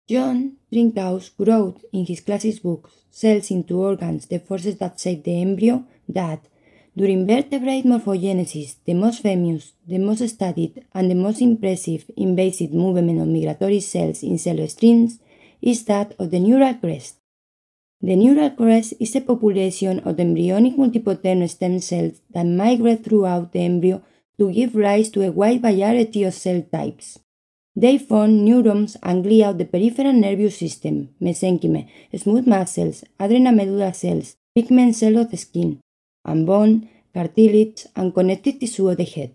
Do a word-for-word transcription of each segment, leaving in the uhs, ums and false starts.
John Trinkaus wrote in his classic book Cells into Organs, The Forces That Shape the Embryo that, during vertebrate morphogenesis, the most famous, the most studied, and the most impressive invasive movement of migratory cells in cell streams is that of the neural crest. The neural crest is a population of embryonic multipotential stem cells that migrate throughout the embryo to give rise to a wide variety of cell types. They form neurons and glia of the peripheral nervous system, mesenchyme, smooth muscles, adrenomedullary cells, pigment cells of the skin, and bone, cartilage, and connective tissue of the head.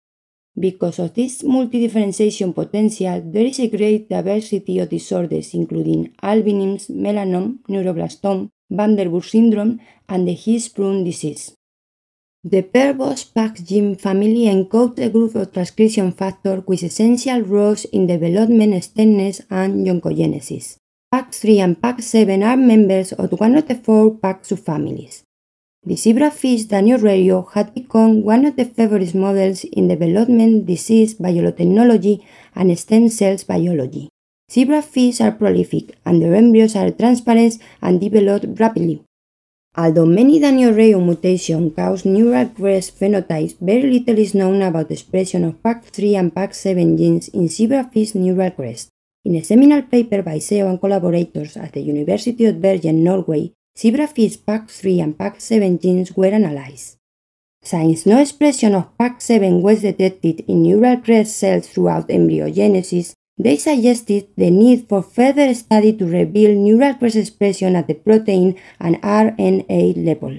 Because of this multi-differentiation potential, there is a great diversity of disorders including albinism, melanoma, neuroblastoma, Van der Burg syndrome, and the Hirschsprung disease. The PER-BOS-PAX gene family encodes a group of transcription factors with essential roles in development, stemness, and oncogenesis. PAX three and PAX seven are members of one of the four PAX subfamilies. The zebrafish Danio had become one of the favorite models in development, disease biotechnology, and stem cells biology. Zebrafish are prolific, and their embryos are transparent and develop rapidly. Although many Danio mutations cause neural crest phenotypes, very little is known about the expression of PAX three and PAX seven genes in zebrafish neural crest. In a seminal paper by Seo and collaborators at the University of Bergen, Norway, zebrafish PAX three and PAX seven genes were analyzed. Since no expression of PAX seven was detected in neural crest cells throughout embryogenesis, they suggested the need for further study to reveal neural crest expression at the protein and R N A level.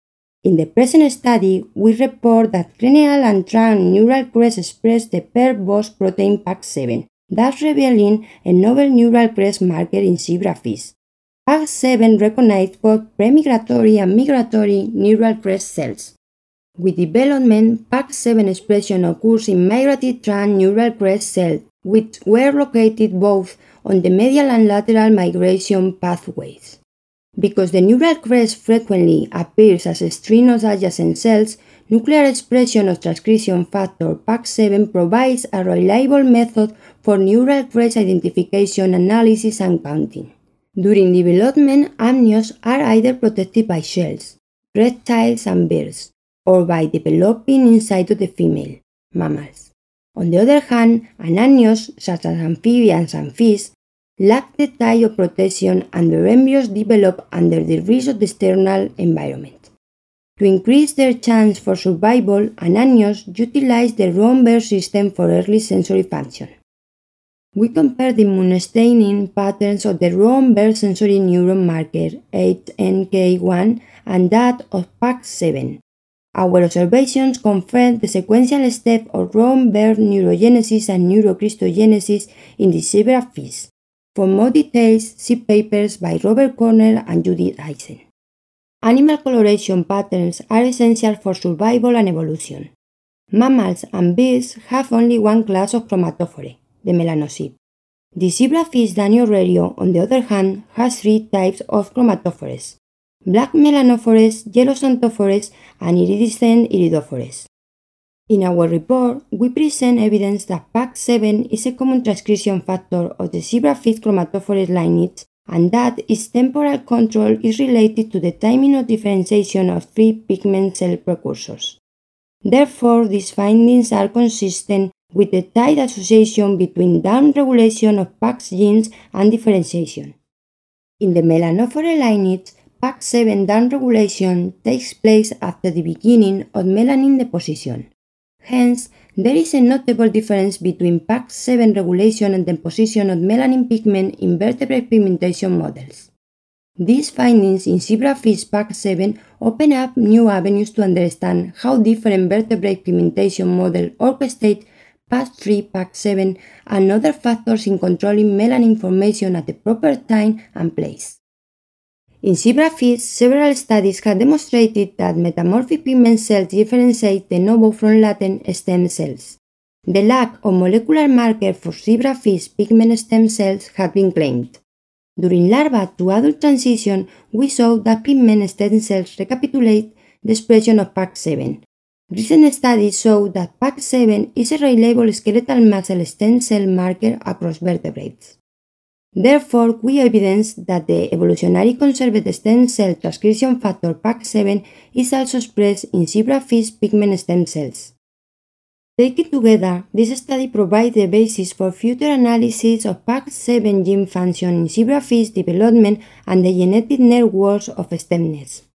In the present study, we report that cranial and trunk neural crest express the PER-BOS protein PAX seven, thus revealing a novel neural crest marker in zebrafish. PAX seven recognized both premigratory and migratory neural crest cells. With development, PAX seven expression occurs in migratory trunk neural crest cells, which were located both on the medial and lateral migration pathways. Because the neural crest frequently appears as a string of adjacent cells, nuclear expression of transcription factor PAX seven provides a reliable method for neural crest identification, analysis, and counting. During development, amnions are either protected by shells, reptiles, and birds, or by developing inside of the female, mammals. On the other hand, ananions, such as amphibians and fish, lack the type of protection and their embryos develop under the risk of the external environment. To increase their chance for survival, ananions utilize the Romberg system for early sensory function. We compare the immunostaining patterns of the Romberg sensory neuron marker eight N K one and that of PAX seven. Our observations confirm the sequential step of Romberg neurogenesis and neurocryptogenesis in the zebrafish. For more details, see papers by Robert Cornell and Judith Eisen. Animal coloration patterns are essential for survival and evolution. Mammals and birds have only one class of chromatophore, the melanocyte. The zebrafish Danio, on the other hand, has three types of chromatophores: black melanophores, yellow xanthophores, and iridescent iridophores. In our report, we present evidence that PAX seven is a common transcription factor of the zebrafish chromatophore lineage and that its temporal control is related to the timing of differentiation of three pigment cell precursors. Therefore, these findings are consistent with the tight association between downregulation of PAX genes and differentiation. In the melanophore lineage, PAX seven downregulation takes place after the beginning of melanin deposition. Hence, there is a notable difference between PAX seven regulation and deposition of melanin pigment in vertebrate pigmentation models. These findings in zebrafish PAX seven open up new avenues to understand how different vertebrate pigmentation models orchestrate PAX three, PAX seven, and other factors in controlling melanin formation at the proper time and place. In zebrafish, several studies have demonstrated that metamorphic pigment cells differentiate de novo from latent stem cells. The lack of molecular marker for zebrafish pigment stem cells has been claimed. During larva to adult transition, we saw that pigment stem cells recapitulate the expression of PAX seven. Recent studies show that PAX seven is a reliable skeletal muscle stem cell marker across vertebrates. Therefore, we evidence that the evolutionary conserved stem cell transcription factor P A X seven is also expressed in zebrafish pigment stem cells. Taken together, this study provides the basis for future analysis of P A X seven gene function in zebrafish development and the genetic networks of stem nets.